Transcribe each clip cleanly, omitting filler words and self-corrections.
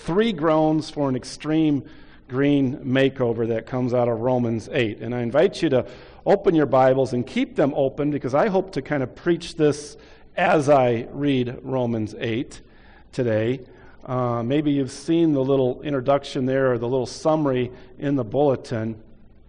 3 groans for an extreme green makeover that comes out of Romans 8. And I invite you to open your Bibles and keep them open, because I hope to kind of preach this as I read Romans 8 today. Maybe you've seen the little introduction there, or the little summary in the bulletin.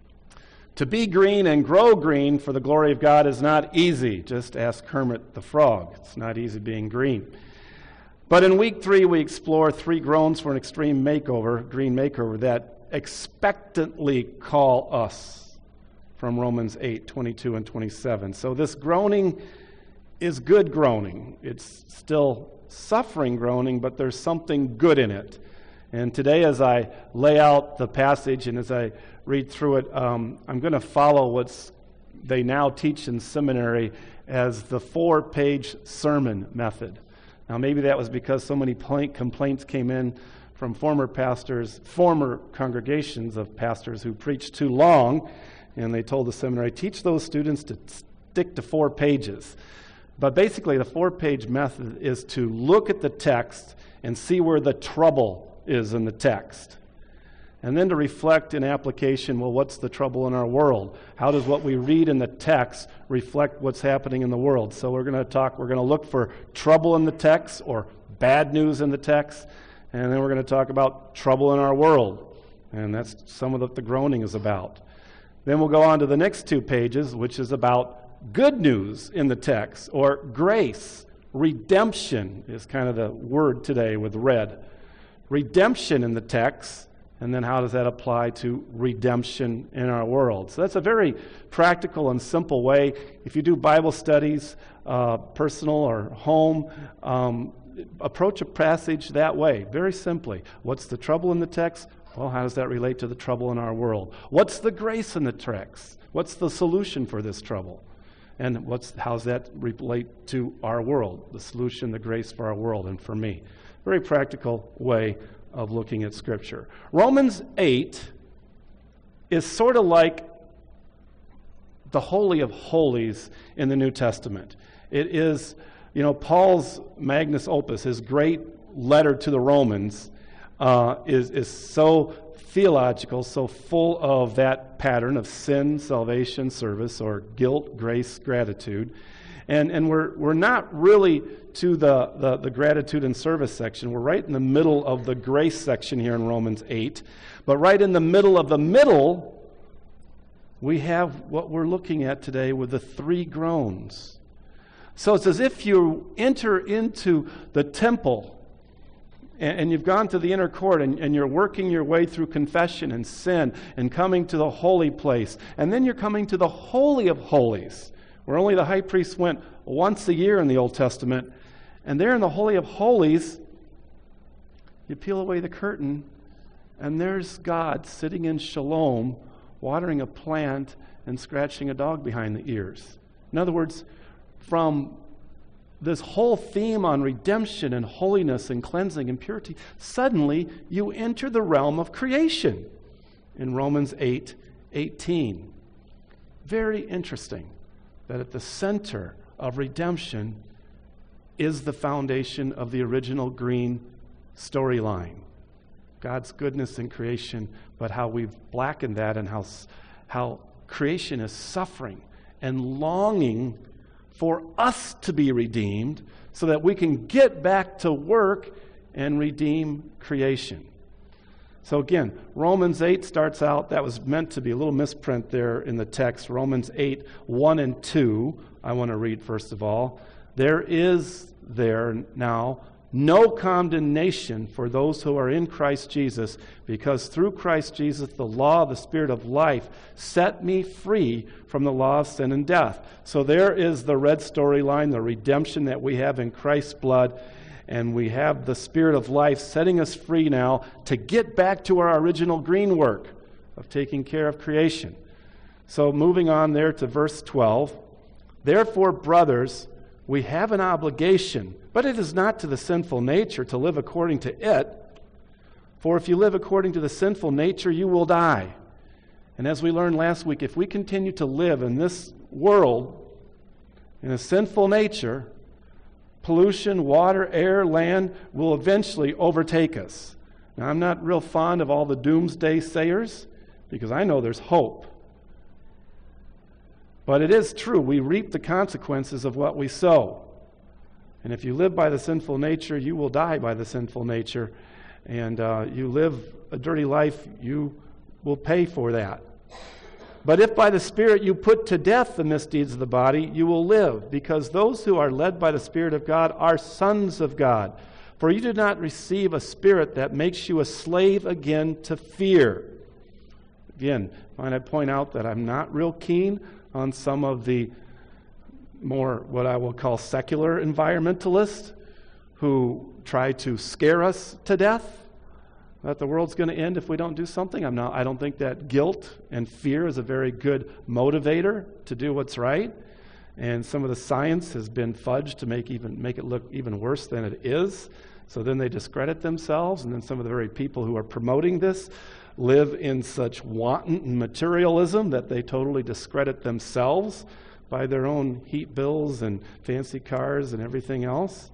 To be green and grow green for the glory of God is not easy. Just ask Kermit the Frog. It's not easy being green. But in week 3, we explore 3 groans for an extreme makeover, green makeover, that expectantly call us, from Romans 8, 22 and 27. So this groaning is good groaning. It's still suffering groaning, but there's something good in it. And today, as I lay out the passage and as I read through it, I'm going to follow what they now teach in seminary as the 4-page sermon method. Now, maybe that was because so many complaints came in from former pastors, former congregations of pastors who preached too long, and they told the seminary, teach those students to stick to 4 pages. But basically, the 4-page method is to look at the text and see where the trouble is in the text. And then to reflect in application, well, what's the trouble in our world? How does what we read in the text reflect what's happening in the world? So we're going to look for trouble in the text or bad news in the text, and then we're going to talk about trouble in our world. And that's some of what the groaning is about. Then we'll go on to the next 2 pages, which is about good news in the text, or grace. Redemption is kind of the word today with red. Redemption in the text, and then how does that apply to redemption in our world? So that's a very practical and simple way. If you do Bible studies, personal or home, approach a passage that way, very simply. What's the trouble in the text? Well, how does that relate to the trouble in our world? What's the grace in the text? What's the solution for this trouble? And how does that relate to our world? The solution, the grace for our world and for me. Very practical way of looking at Scripture. Romans 8 is sort of like the Holy of Holies in the New Testament. It is, Paul's magnus opus, his great letter to the Romans, is so theological, so full of that pattern of sin, salvation, service, or guilt, grace, gratitude. And we're not really to the gratitude and service section. We're right in the middle of the grace section here in Romans 8. But right in the middle of the middle, we have what we're looking at today with the 3 groans. So it's as if you enter into the temple and you've gone to the inner court and you're working your way through confession and sin and coming to the holy place. And then you're coming to the Holy of Holies, where only the high priest went once a year in the Old Testament. And there in the Holy of Holies, you peel away the curtain, and there's God sitting in shalom, watering a plant and scratching a dog behind the ears. In other words, from this whole theme on redemption and holiness and cleansing and purity, suddenly you enter the realm of creation in Romans 8:18. Very interesting that at the center of redemption is the foundation of the original green storyline. God's goodness in creation, but how we've blackened that, and how creation is suffering and longing for us to be redeemed so that we can get back to work and redeem creation. So again, Romans 8 starts out, that was meant to be a little misprint there in the text. Romans 8, 1 and 2, I want to read first of all. There is now no condemnation for those who are in Christ Jesus, because through Christ Jesus the law of the Spirit of life set me free from the law of sin and death. So there is the red storyline, the redemption that we have in Christ's blood, and we have the Spirit of life setting us free now to get back to our original green work of taking care of creation. So moving on there to verse 12, therefore, brothers, we have an obligation, but it is not to the sinful nature to live according to it. For if you live according to the sinful nature, you will die. And as we learned last week, if we continue to live in this world in a sinful nature, pollution, water, air, land will eventually overtake us. Now, I'm not real fond of all the doomsday sayers because I know there's hope. But it is true, we reap the consequences of what we sow. And if you live by the sinful nature, you will die by the sinful nature. And you live a dirty life, you will pay for that. But if by the Spirit you put to death the misdeeds of the body, you will live, because those who are led by the Spirit of God are sons of God. For you did not receive a spirit that makes you a slave again to fear. Again, I point out that I'm not real keen on some of the more what I will call secular environmentalists who try to scare us to death, that the world's going to end if we don't do something. I don't think that guilt and fear is a very good motivator to do what's right. And some of the science has been fudged to make it look even worse than it is. So then they discredit themselves, and then some of the very people who are promoting this live in such wanton materialism that they totally discredit themselves by their own heat bills and fancy cars and everything else.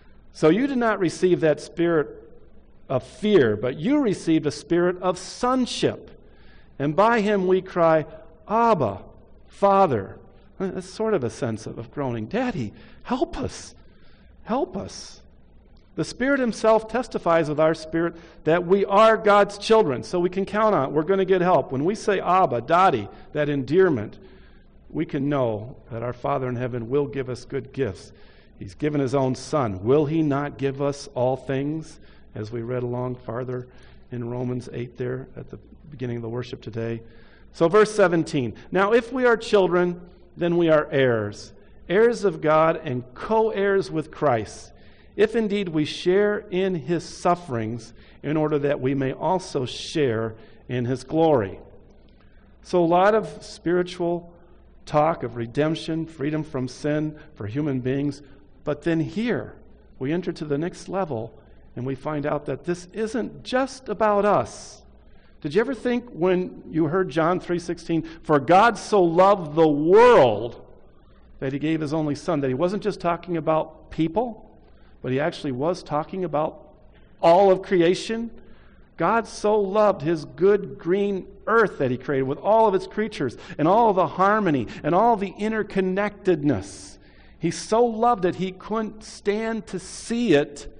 So you did not receive that spirit of fear, but you received a spirit of sonship. And by him we cry, Abba, Father. That's sort of a sense of groaning. Daddy, help us. Help us. The Spirit himself testifies with our spirit that we are God's children, so we can count on it. We're going to get help. When we say Abba, Daddy, that endearment, we can know that our Father in heaven will give us good gifts. He's given his own Son. Will he not give us all things, as we read along farther in Romans 8 there at the beginning of the worship today? So verse 17, now if we are children, then we are heirs, heirs of God and co-heirs with Christ, if indeed we share in his sufferings, in order that we may also share in his glory. So a lot of spiritual talk of redemption, freedom from sin for human beings, but then here we enter to the next level and we find out that this isn't just about us. Did you ever think when you heard John 3:16, for God so loved the world that he gave his only Son, that he wasn't just talking about people, but he actually was talking about all of creation? God so loved his good green earth that he created with all of its creatures and all of the harmony and all the interconnectedness. He so loved it, he couldn't stand to see it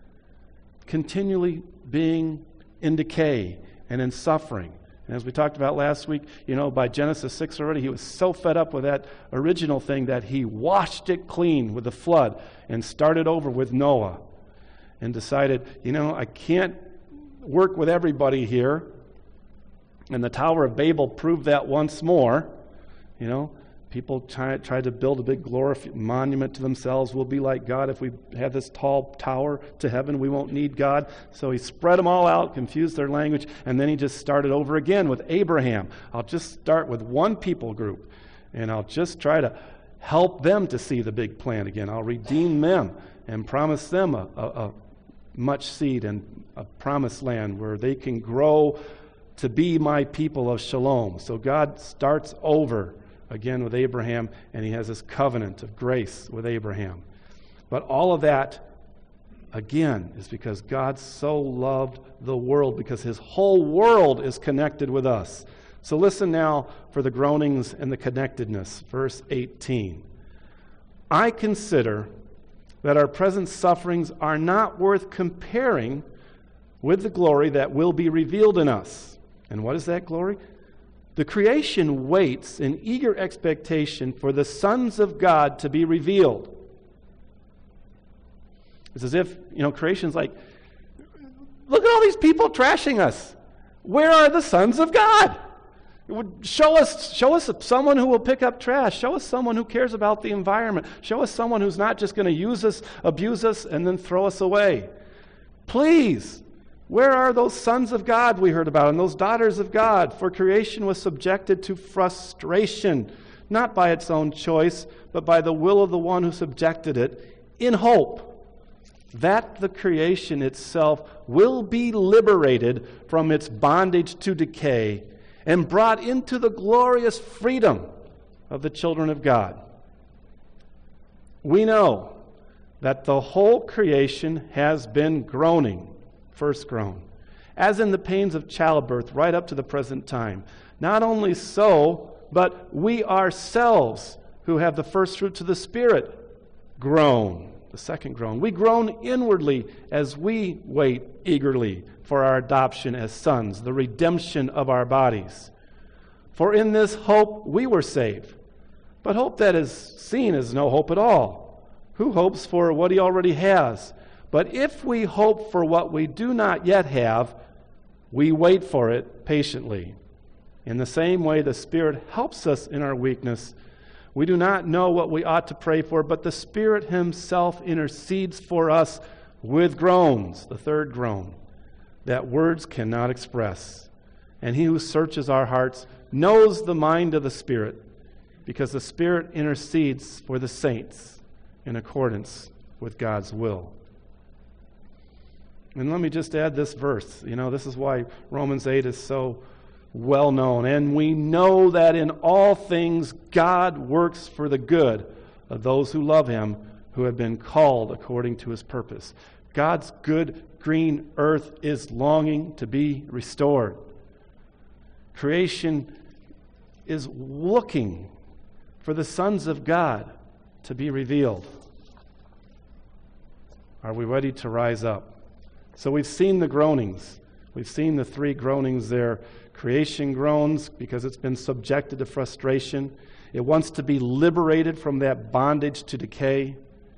continually being in decay and in suffering. And as we talked about last week, by Genesis 6 already, he was so fed up with that original thing that he washed it clean with the flood and started over with Noah and decided, I can't work with everybody here. And the Tower of Babel proved that once more. People tried to build a big monument to themselves. We'll be like God if we have this tall tower to heaven. We won't need God. So he spread them all out, confused their language, and then he just started over again with Abraham. I'll just start with one people group, and I'll just try to help them to see the big plan again. I'll redeem them and promise them a much seed and a promised land where they can grow to be my people of shalom. So God starts over again with Abraham, and he has this covenant of grace with Abraham. But all of that, again, is because God so loved the world, because his whole world is connected with us. So listen now for the groanings and the connectedness. Verse 18. I consider that our present sufferings are not worth comparing with the glory that will be revealed in us. And what is that glory? The creation waits in eager expectation for the sons of God to be revealed. It's as if, creation's like, look at all these people trashing us. Where are the sons of God? Show us someone who will pick up trash. Show us someone who cares about the environment. Show us someone who's not just going to use us, abuse us, and then throw us away. Please. Where are those sons of God we heard about and those daughters of God? For creation was subjected to frustration, not by its own choice, but by the will of the one who subjected it, in hope that the creation itself will be liberated from its bondage to decay and brought into the glorious freedom of the children of God. We know that the whole creation has been groaning, first groan, as in the pains of childbirth, right up to the present time. Not only so, but we ourselves, who have the first fruits of the Spirit, groan, the second groan. We groan inwardly as we wait eagerly for our adoption as sons, the redemption of our bodies. For in this hope we were saved. But hope that is seen is no hope at all. Who hopes for what he already has? But if we hope for what we do not yet have, we wait for it patiently. In the same way, the Spirit helps us in our weakness. We do not know what we ought to pray for, but the Spirit himself intercedes for us with groans, the third groan, that words cannot express. And he who searches our hearts knows the mind of the Spirit, because the Spirit intercedes for the saints in accordance with God's will. And let me just add this verse. This is why Romans 8 is so well known. And we know that in all things God works for the good of those who love him, who have been called according to his purpose. God's good green earth is longing to be restored. Creation is looking for the sons of God to be revealed. Are we ready to rise up? So we've seen the groanings. We've seen the three groanings there. Creation groans because it's been subjected to frustration. It wants to be liberated from that bondage to decay.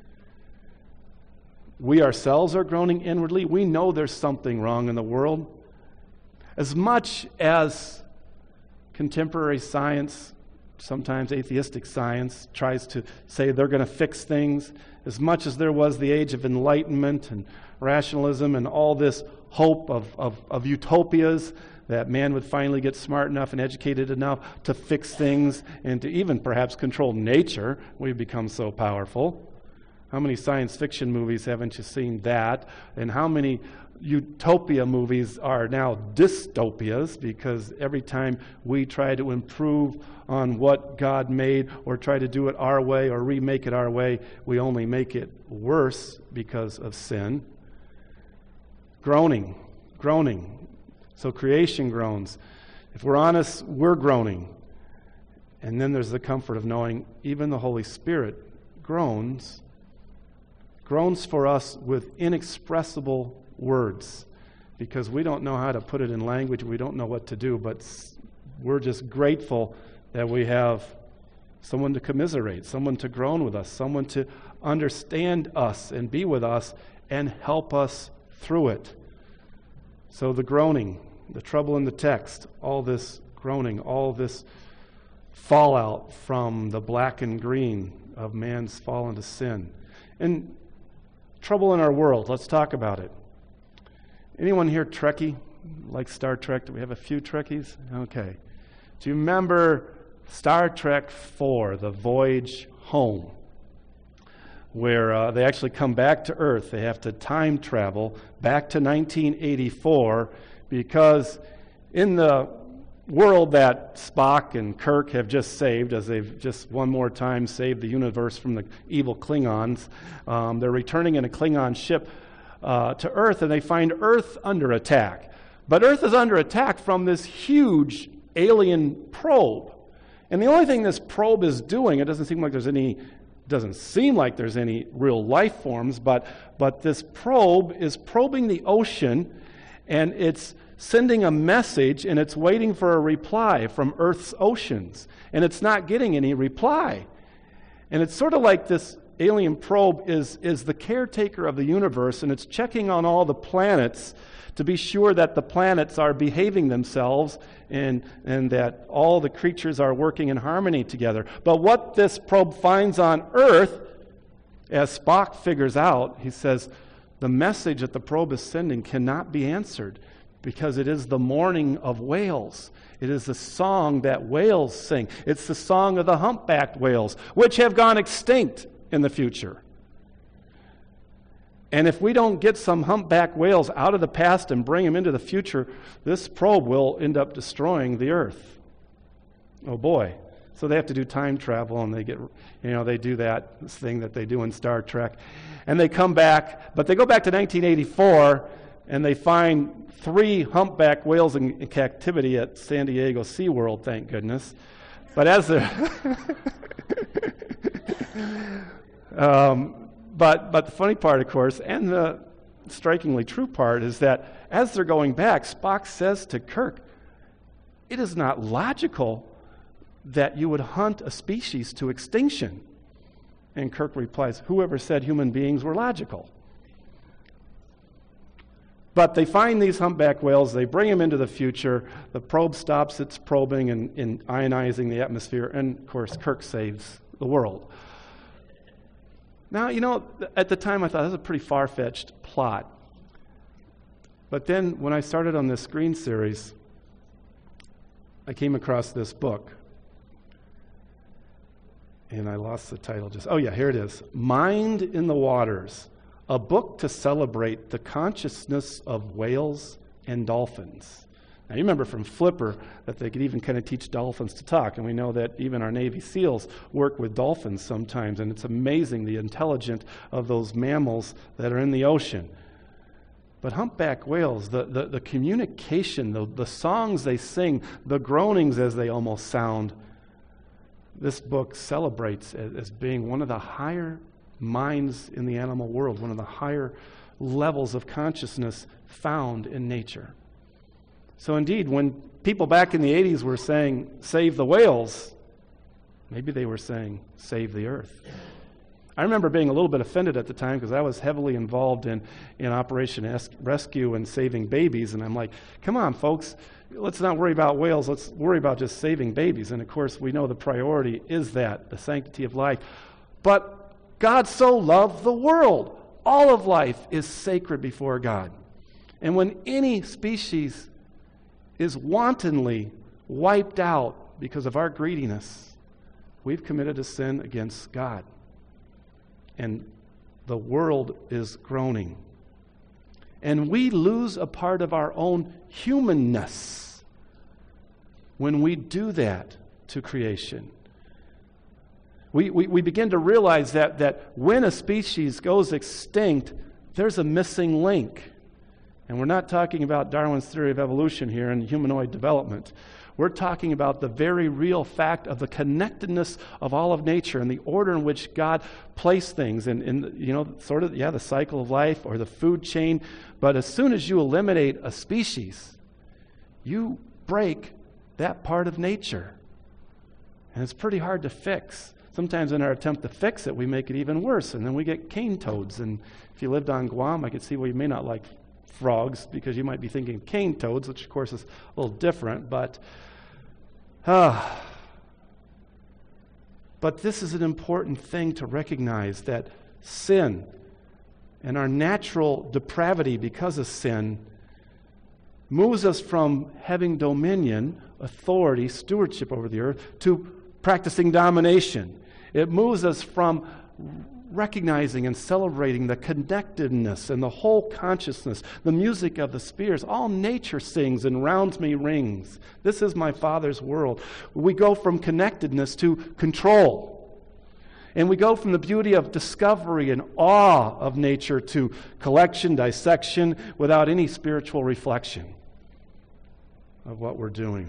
We ourselves are groaning inwardly. We know there's something wrong in the world. As much as contemporary science, sometimes atheistic science, tries to say they're going to fix things, as much as there was the age of enlightenment and rationalism and all this hope of utopias, that man would finally get smart enough and educated enough to fix things and to even perhaps control nature. We've become so powerful. How many science fiction movies haven't you seen that? And how many utopia movies are now dystopias, because every time we try to improve on what God made or try to do it our way or remake it our way, we only make it worse because of sin. Groaning. So creation groans. If we're honest, we're groaning. And then there's the comfort of knowing even the Holy Spirit groans for us with inexpressible words, because we don't know how to put it in language. We don't know what to do, but we're just grateful that we have someone to commiserate, someone to groan with us, someone to understand us and be with us and help us through it. So the groaning, the trouble in the text, all this groaning, all this fallout from the black and green of man's fall into sin. And trouble in our world, let's talk about it. Anyone here Trekkie? Like Star Trek? Do we have a few Trekkies? Okay. Do you remember Star Trek 4, The Voyage Home, where they actually come back to Earth? They have to time travel back to 1984, because in the world that Spock and Kirk have just saved, as they've just one more time saved the universe from the evil Klingons, they're returning in a Klingon ship to Earth, and they find Earth under attack. But Earth is under attack from this huge alien probe. And the only thing this probe is doing, it doesn't seem like there's any real life forms, but this probe is probing the ocean, and it's sending a message, and it's waiting for a reply from Earth's oceans. And it's not getting any reply. And it's sort of like this alien probe is the caretaker of the universe, and it's checking on all the planets to be sure that the planets are behaving themselves and that all the creatures are working in harmony together. But what this probe finds on Earth, as Spock figures out, he says, the message that the probe is sending cannot be answered, because it is the mourning of whales. It is the song that whales sing. It's the song of the humpbacked whales, which have gone extinct in the future. And if we don't get some humpback whales out of the past and bring them into the future, this probe will end up destroying the Earth. Oh boy. So they have to do time travel, and they do that thing that they do in Star Trek. And they come back, but they go back to 1984 and they find 3 humpback whales in captivity at San Diego SeaWorld, thank goodness. But as they're but the funny part, of course, and the strikingly true part, is that as they're going back, Spock says to Kirk, "It is not logical that you would hunt a species to extinction." And Kirk replies, "Whoever said human beings were logical?" But they find these humpback whales, they bring them into the future, the probe stops its probing and ionizing the atmosphere, and of course Kirk saves the world. Now, at the time I thought that was a pretty far-fetched plot. But then when I started on this screen series, I came across this book. And I lost the title here it is. Mind in the Waters, a book to celebrate the consciousness of whales and dolphins. Now, you remember from Flipper that they could even kind of teach dolphins to talk, and we know that even our Navy SEALs work with dolphins sometimes, and it's amazing the intelligence of those mammals that are in the ocean. But humpback whales, the communication, the songs they sing, the groanings as they almost sound, this book celebrates as being one of the higher minds in the animal world, one of the higher levels of consciousness found in nature. So indeed, when people back in the 80s were saying, "Save the whales," maybe they were saying, "Save the earth." I remember being a little bit offended at the time because I was heavily involved in Operation Rescue and saving babies, and I'm like, come on, folks, let's not worry about whales, let's worry about just saving babies. And of course, we know the priority is that, the sanctity of life. But God so loved the world. All of life is sacred before God. And when any species is wantonly wiped out because of our greediness, we've committed a sin against God. And the world is groaning. And we lose a part of our own humanness when we do that to creation. We begin to realize that when a species goes extinct, there's a missing link. And we're not talking about Darwin's theory of evolution here and humanoid development. We're talking about the very real fact of the connectedness of all of nature and the order in which God placed things in the cycle of life or the food chain. But as soon as you eliminate a species, you break that part of nature. And it's pretty hard to fix. Sometimes in our attempt to fix it, we make it even worse, and then we get cane toads. And if you lived on Guam, I could see why you may not like frogs, because you might be thinking cane toads, which of course is a little different, but this is an important thing to recognize, that sin and our natural depravity because of sin moves us from having dominion, authority, stewardship over the earth to practicing domination. It moves us from recognizing and celebrating the connectedness and the whole consciousness, the music of the spheres. All nature sings and rounds me rings. This is my Father's world. We go from connectedness to control. And we go from the beauty of discovery and awe of nature to collection, dissection, without any spiritual reflection of what we're doing.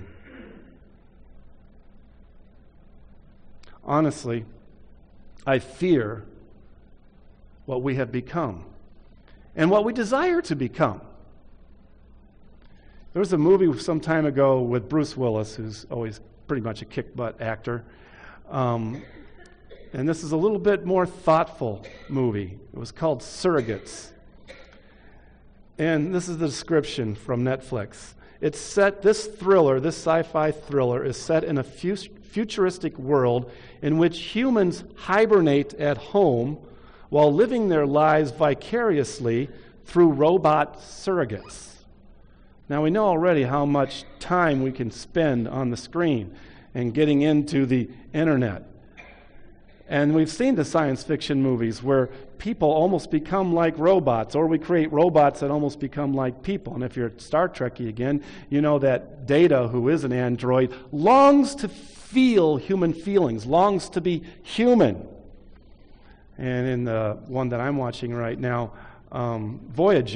Honestly, I fear what we have become and what we desire to become. There was a movie some time ago with Bruce Willis, who's always pretty much a kick-butt actor. And this is a little bit more thoughtful movie. It was called Surrogates. And this is the description from Netflix. It's set, this sci-fi thriller is set in a futuristic world in which humans hibernate at home while living their lives vicariously through robot surrogates. Now, we know already how much time we can spend on the screen and getting into the internet. And we've seen the science fiction movies where people almost become like robots, or we create robots that almost become like people. And if you're Star Trekky again, you know that Data, who is an android, longs to feel human feelings, longs to be human. And in the one that I'm watching right now, Voyager,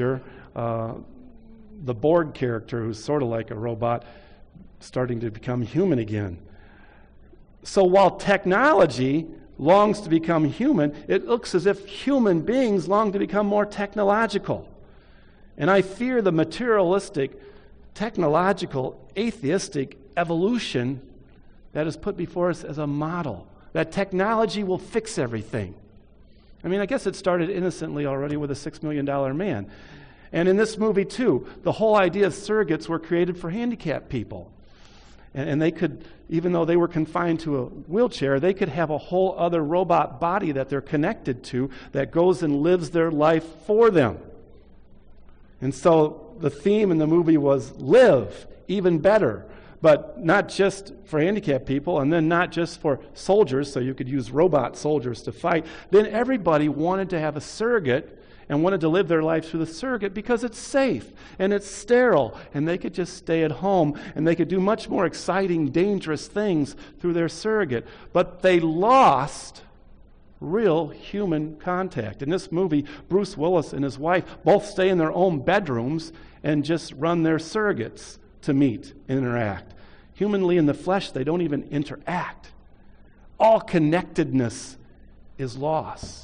the Borg character, who's sort of like a robot, starting to become human again. So while technology longs to become human, it looks as if human beings long to become more technological. And I fear the materialistic, technological, atheistic evolution that is put before us as a model, that technology will fix everything. I mean, I guess it started innocently already with a $6 million man. And in this movie, too, the whole idea of surrogates were created for handicapped people. And they could, even though they were confined to a wheelchair, they could have a whole other robot body that they're connected to that goes and lives their life for them. And so the theme in the movie was live, even better. But not just for handicapped people, and then not just for soldiers, so you could use robot soldiers to fight. Then everybody wanted to have a surrogate and wanted to live their lives through the surrogate because it's safe and it's sterile, and they could just stay at home, and they could do much more exciting, dangerous things through their surrogate. But they lost real human contact. In this movie, Bruce Willis and his wife both stay in their own bedrooms and just run their surrogates to meet and interact. Humanly in the flesh, they don't even interact. All connectedness is lost.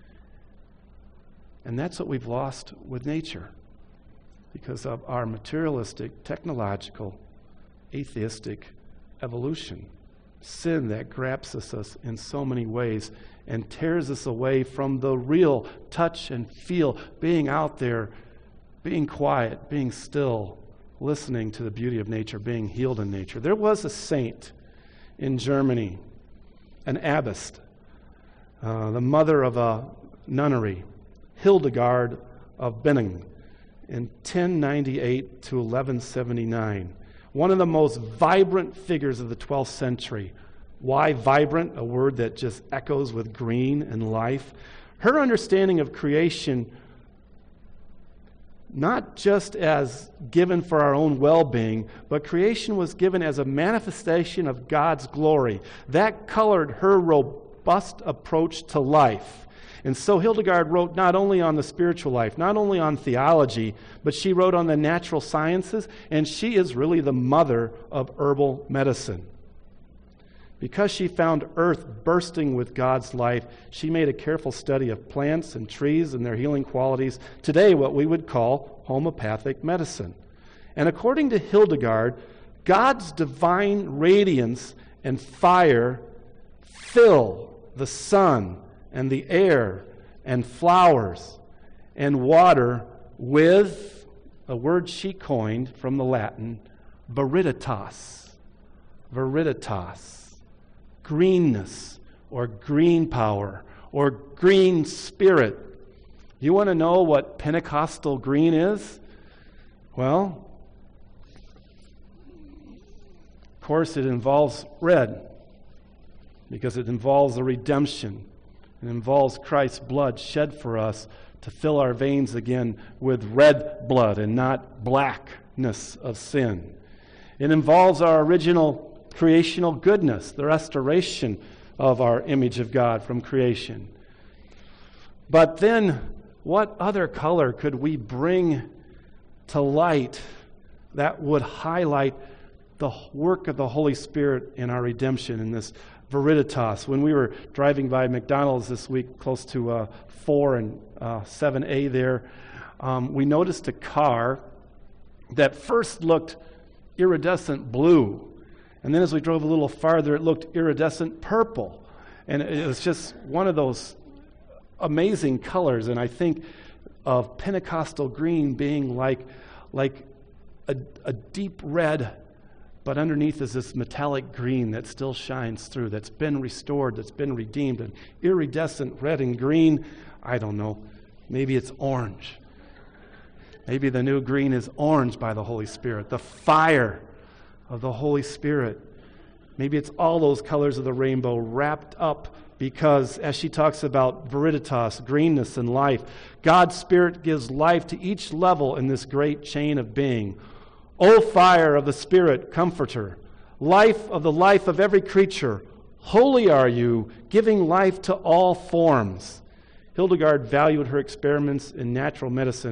And that's what we've lost with nature because of our materialistic, technological, atheistic evolution. Sin that grasps us in so many ways and tears us away from the real touch and feel, being out there, being quiet, being still, listening to the beauty of nature, being healed in nature. There was a saint in Germany, an abbess, the mother of a nunnery, Hildegard of Bingen, in 1098 to 1179. One of the most vibrant figures of the 12th century. Why vibrant? A word that just echoes with green and life. Her understanding of creation, not just as given for our own well-being, but creation was given as a manifestation of God's glory. That colored her robust approach to life. And so Hildegard wrote not only on the spiritual life, not only on theology, but she wrote on the natural sciences, and she is really the mother of herbal medicine. Because she found earth bursting with God's life, she made a careful study of plants and trees and their healing qualities, today what we would call homeopathic medicine. And according to Hildegard, God's divine radiance and fire fill the sun and the air and flowers and water with a word she coined from the Latin, viriditas. Viriditas. Greenness, or green power, or green spirit. You want to know what Pentecostal green is? Well, of course it involves red, because it involves the redemption. It involves Christ's blood shed for us to fill our veins again with red blood and not blackness of sin. It involves our original creational goodness, the restoration of our image of God from creation. But then, what other color could we bring to light that would highlight the work of the Holy Spirit in our redemption in this viriditas? When we were driving by McDonald's this week, close to 4 and 7A there, we noticed a car that first looked iridescent blue. And then as we drove a little farther, it looked iridescent purple. And it was just one of those amazing colors. And I think of Pentecostal green being like a deep red, but underneath is this metallic green that still shines through, that's been restored, that's been redeemed. And iridescent red and green, I don't know, maybe it's orange. Maybe the new green is orange by the Holy Spirit, the fire of the Holy Spirit. Maybe it's all those colors of the rainbow wrapped up, because as she talks about viriditas, greenness and life, God's Spirit gives life to each level in this great chain of being. O fire of the Spirit, comforter, life of the life of every creature, holy are you, giving life to all forms. Hildegard valued her experiments in natural medicine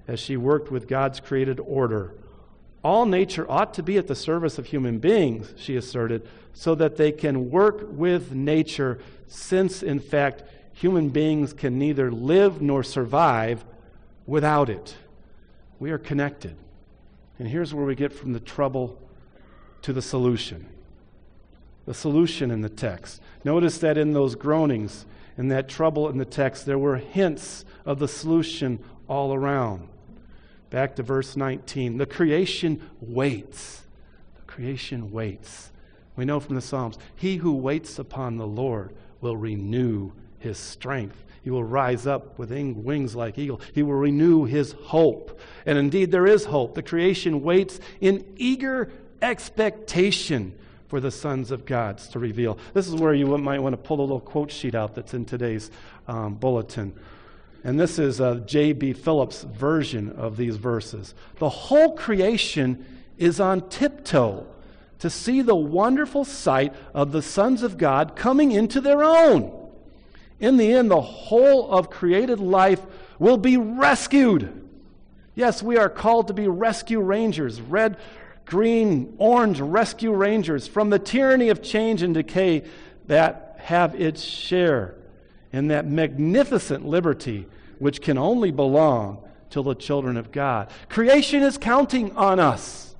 as she worked with God's created order. All nature ought to be at the service of human beings, she asserted, so that they can work with nature, since, in fact, human beings can neither live nor survive without it. We are connected. And here's where we get from the trouble to the solution. The solution in the text. Notice that in those groanings, in that trouble in the text, there were hints of the solution all around. Back to verse 19. The creation waits. The creation waits. We know from the Psalms, he who waits upon the Lord will renew his strength. He will rise up with wings like eagle. He will renew his hope. And indeed, there is hope. The creation waits in eager expectation for the sons of God to reveal. This is where you might want to pull a little quote sheet out that's in today's bulletin. And this is J.B. Phillips' version of these verses. The whole creation is on tiptoe to see the wonderful sight of the sons of God coming into their own. In the end, the whole of created life will be rescued. Yes, we are called to be rescue rangers, red, green, orange rescue rangers from the tyranny of change and decay that have its share in that magnificent liberty which can only belong to the children of God. Creation is counting on us.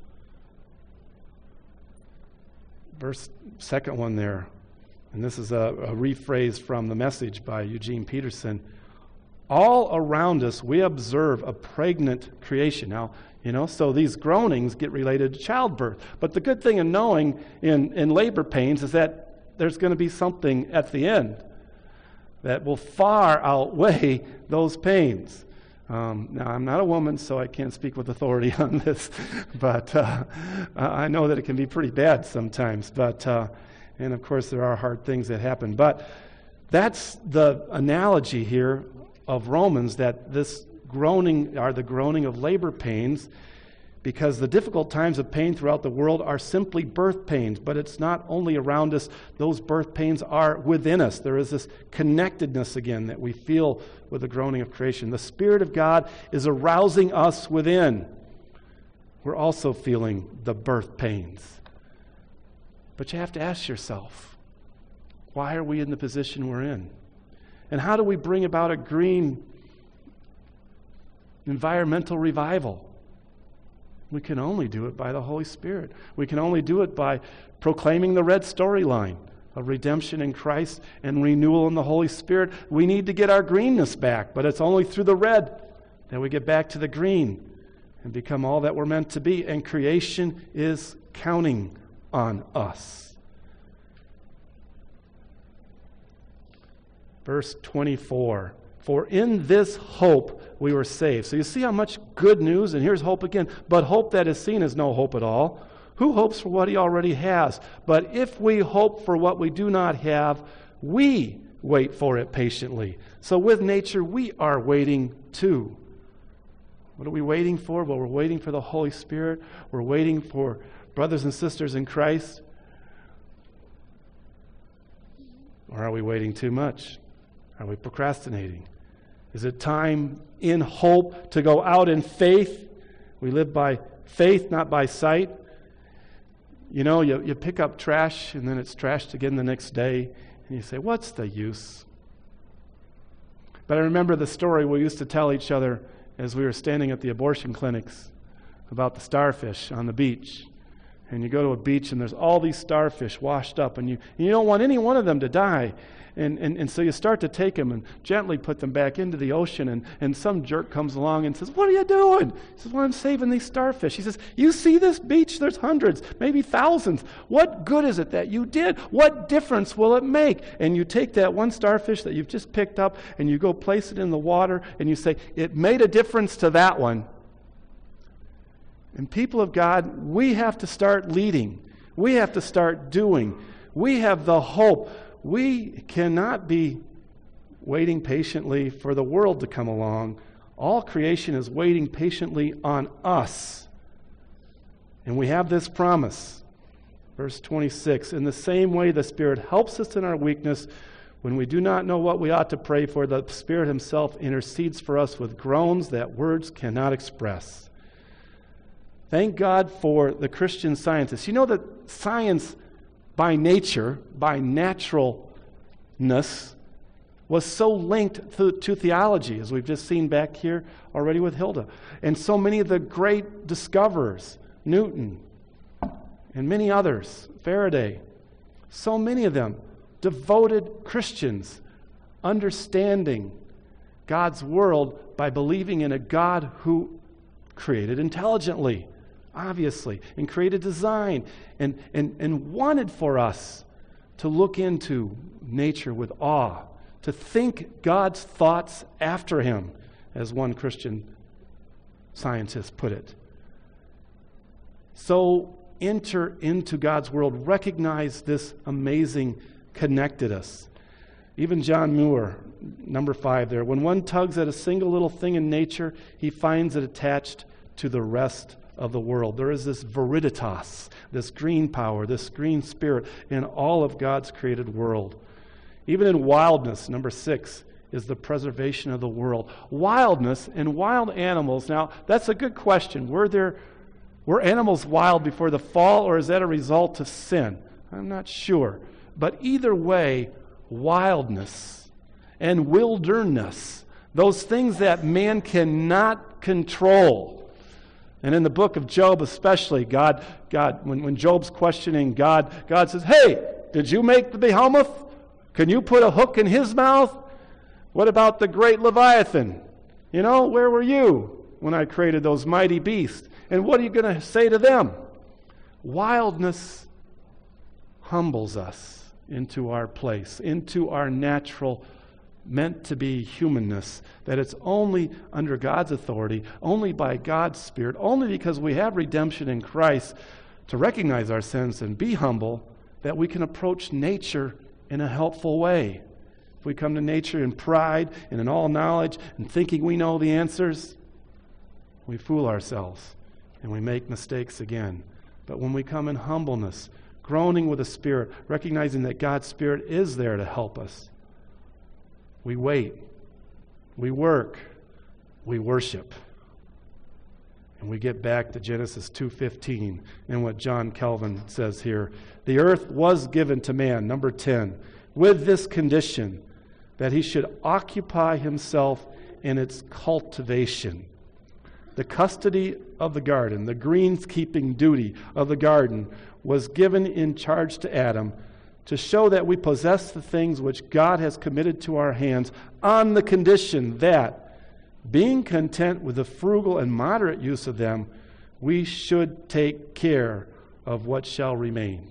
Verse second one there, and this is a rephrase from the Message by Eugene Peterson. All around us we observe a pregnant creation. Now, so these groanings get related to childbirth. But the good thing in knowing in labor pains is that there's going to be something at the end that will far outweigh those pains. Now, I'm not a woman, so I can't speak with authority on this, but I know that it can be pretty bad sometimes. But and of course, there are hard things that happen. But that's the analogy here of Romans, that this groaning are the groaning of labor pains, because the difficult times of pain throughout the world are simply birth pains. But it's not only around us, those birth pains are within us. There is this connectedness again that we feel with the groaning of creation. The Spirit of God is arousing us within. We're also feeling the birth pains. But you have to ask yourself, why are we in the position we're in? And how do we bring about a green environmental revival? We can only do it by the Holy Spirit. We can only do it by proclaiming the red storyline of redemption in Christ and renewal in the Holy Spirit. We need to get our greenness back, but it's only through the red that we get back to the green and become all that we're meant to be. And creation is counting on us. Verse 24. For in this hope we were saved. So you see how much good news, and here's hope again. But hope that is seen is no hope at all. Who hopes for what he already has? But if we hope for what we do not have, we wait for it patiently. So with nature, we are waiting too. What are we waiting for? Well, we're waiting for the Holy Spirit. We're waiting for brothers and sisters in Christ. Or are we waiting too much? Are we procrastinating? Is it time in hope to go out in faith? We live by faith, not by sight. You pick up trash and then it's trashed again the next day, and you say, what's the use? But I remember the story we used to tell each other as we were standing at the abortion clinics about the starfish on the beach. And you go to a beach and there's all these starfish washed up, and you don't want any one of them to die. And so you start to take them and gently put them back into the ocean, and some jerk comes along and says, what are you doing? He says, well, I'm saving these starfish. He says, you see this beach? There's hundreds, maybe thousands. What good is it that you did? What difference will it make? And you take that one starfish that you've just picked up and you go place it in the water and you say, it made a difference to that one. And people of God, we have to start leading. We have to start doing. We have the hope. We cannot be waiting patiently for the world to come along. All creation is waiting patiently on us. And we have this promise. Verse 26, in the same way the Spirit helps us in our weakness, When we do not know what we ought to pray for, the Spirit himself intercedes for us with groans that words cannot express. Thank God for the Christian scientists. You know that science by nature, by naturalness, was so linked to theology, as we've just seen back here already with Hilda. And so many of the great discoverers, Newton and many others, Faraday, so many of them, devoted Christians, understanding God's world by believing in a God who created intelligently, obviously, and created design, and wanted for us to look into nature with awe, to think God's thoughts after him, as one Christian scientist put it. So enter into God's world, recognize this amazing connectedness. Even John Muir, number 5 there, when one tugs at a single little thing in nature, he finds it attached to the rest of the world. There is this viriditas, this green power, this green spirit in all of God's created world. Even in wildness, number 6, is the preservation of the world. Wildness and wild animals. Now, that's a good question. Were animals wild before the fall, or is that a result of sin? I'm not sure. But either way, wildness and wilderness, those things that man cannot control. And in the book of Job especially, God, when Job's questioning God says, hey, did you make the behemoth? Can you put a hook in his mouth? What about the great Leviathan? Where were you when I created those mighty beasts? And what are you going to say to them? Wildness humbles us into our place, into our natural, meant to be humanness, that it's only under God's authority, only by God's Spirit, only because we have redemption in Christ to recognize our sins and be humble, that we can approach nature in a helpful way. If we come to nature in pride and in all knowledge and thinking we know the answers, we fool ourselves and we make mistakes again. But when we come in humbleness, groaning with the Spirit, recognizing that God's Spirit is there to help us, we wait, we work, we worship. And we get back to Genesis 2:15 and what John Calvin says here. The earth was given to man, number 10, with this condition, that he should occupy himself in its cultivation. The custody of the garden, the greenskeeping duty of the garden, was given in charge to Adam to show that we possess the things which God has committed to our hands on the condition that, being content with the frugal and moderate use of them, we should take care of what shall remain.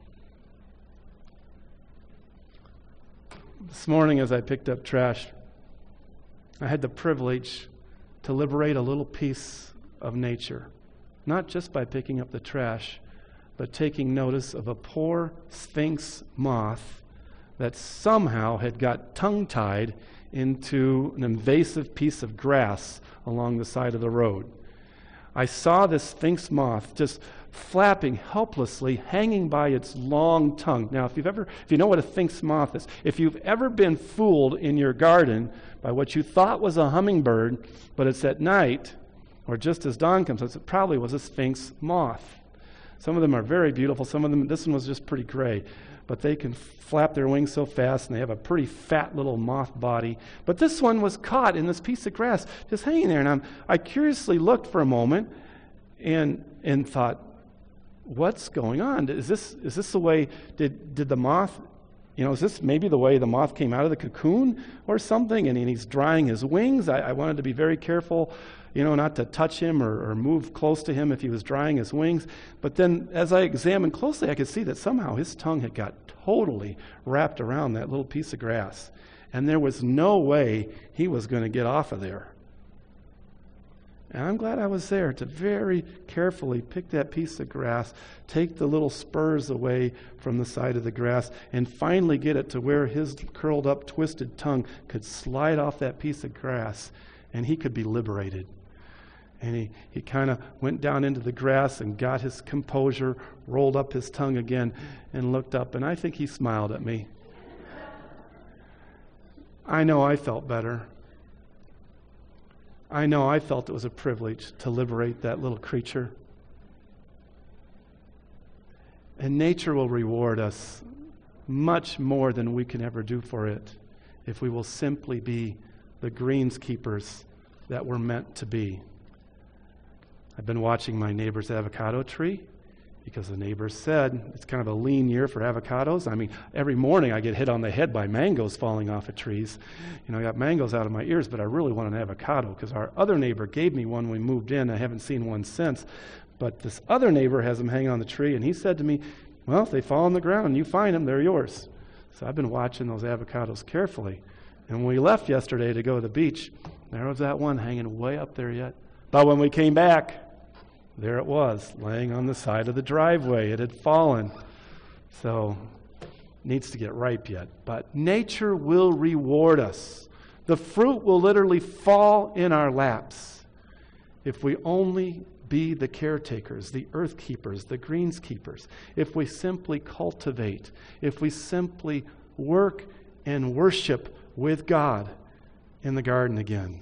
This morning as I picked up trash, I had the privilege to liberate a little piece of nature, not just by picking up the trash, but taking notice of a poor sphinx moth that somehow had got tongue-tied into an invasive piece of grass along the side of the road. I saw this sphinx moth just flapping helplessly, hanging by its long tongue. Now, if you know what a sphinx moth is, if you've ever been fooled in your garden by what you thought was a hummingbird, but it's at night, or just as dawn comes, it probably was a sphinx moth. Some of them are very beautiful. Some of them, this one was just pretty gray. But they can flap their wings so fast, and they have a pretty fat little moth body. But this one was caught in this piece of grass, just hanging there. And I curiously looked for a moment and thought, what's going on? Is this the way, did the moth, is this maybe the way the moth came out of the cocoon or something? And he's drying his wings. I wanted to be very careful, not to touch him or move close to him if he was drying his wings. But then as I examined closely, I could see that somehow his tongue had got totally wrapped around that little piece of grass. And there was no way he was going to get off of there. And I'm glad I was there to very carefully pick that piece of grass, take the little spurs away from the side of the grass, and finally get it to where his curled up, twisted tongue could slide off that piece of grass, and he could be liberated. And he kind of went down into the grass and got his composure, rolled up his tongue again, and looked up, and I think he smiled at me. I know I felt better. I know I felt it was a privilege to liberate that little creature. And nature will reward us much more than we can ever do for it if we will simply be the greenskeepers that we're meant to be. I've been watching my neighbor's avocado tree because the neighbor said it's kind of a lean year for avocados. I mean, every morning I get hit on the head by mangoes falling off of trees. I got mangoes out of my ears, but I really want an avocado because our other neighbor gave me one when we moved in. I haven't seen one since. But this other neighbor has them hanging on the tree, and he said to me, well, if they fall on the ground, you find them, they're yours. So I've been watching those avocados carefully. And when we left yesterday to go to the beach, there was that one hanging way up there yet. But when we came back, there it was, laying on the side of the driveway. It had fallen. So, needs to get ripe yet. But nature will reward us. The fruit will literally fall in our laps if we only be the caretakers, the earth keepers, the greenskeepers. If we simply cultivate, if we simply work and worship with God in the garden again.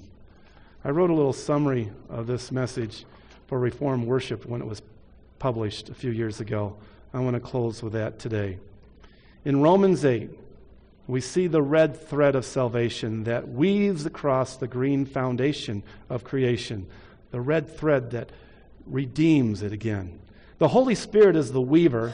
I wrote a little summary of this message for Reformed Worship when it was published a few years ago. I want to close with that today. In Romans 8, we see the red thread of salvation that weaves across the green foundation of creation, the red thread that redeems it again. The Holy Spirit is the weaver.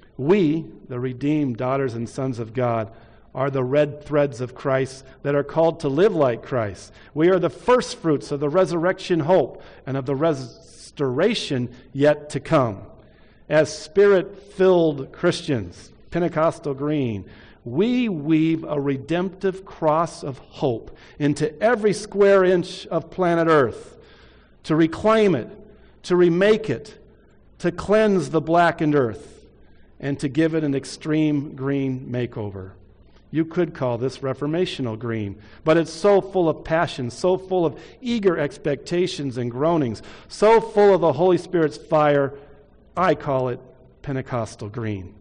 We, the redeemed daughters and sons of God, are the red threads of Christ that are called to live like Christ. We are the first fruits of the resurrection hope and of the restoration yet to come. As Spirit-filled Christians, Pentecostal green, we weave a redemptive cross of hope into every square inch of planet Earth to reclaim it, to remake it, to cleanse the blackened earth, and to give it an extreme green makeover. You could call this reformational green, but it's so full of passion, so full of eager expectations and groanings, so full of the Holy Spirit's fire, I call it Pentecostal green,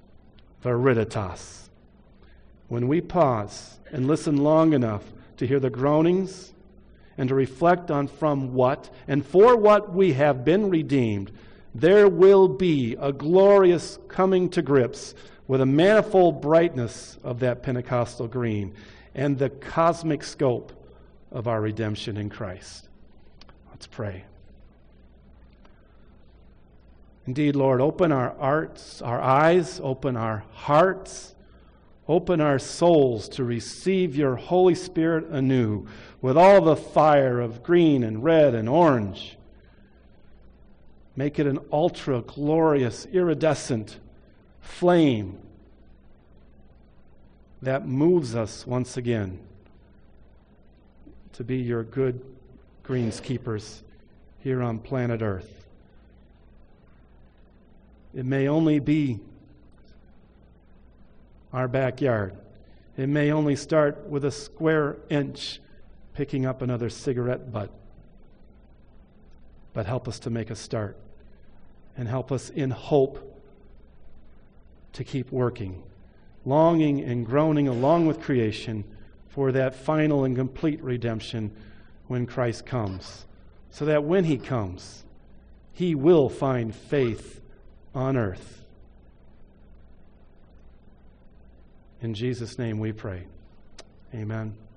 Veritas. When we pause and listen long enough to hear the groanings and to reflect on from what and for what we have been redeemed, there will be a glorious coming to grips with a manifold brightness of that Pentecostal green and the cosmic scope of our redemption in Christ. Let's pray. Indeed, Lord, open our eyes, open our hearts, open our souls to receive your Holy Spirit anew with all the fire of green and red and orange. Make it an ultra-glorious, iridescent flame that moves us once again to be your good greenskeepers here on planet Earth. It may only be our backyard. It may only start with a square inch picking up another cigarette butt. But help us to make a start and help us in hope to keep working, longing and groaning along with creation for that final and complete redemption when Christ comes, so that when he comes, he will find faith on earth. In Jesus' name we pray. Amen.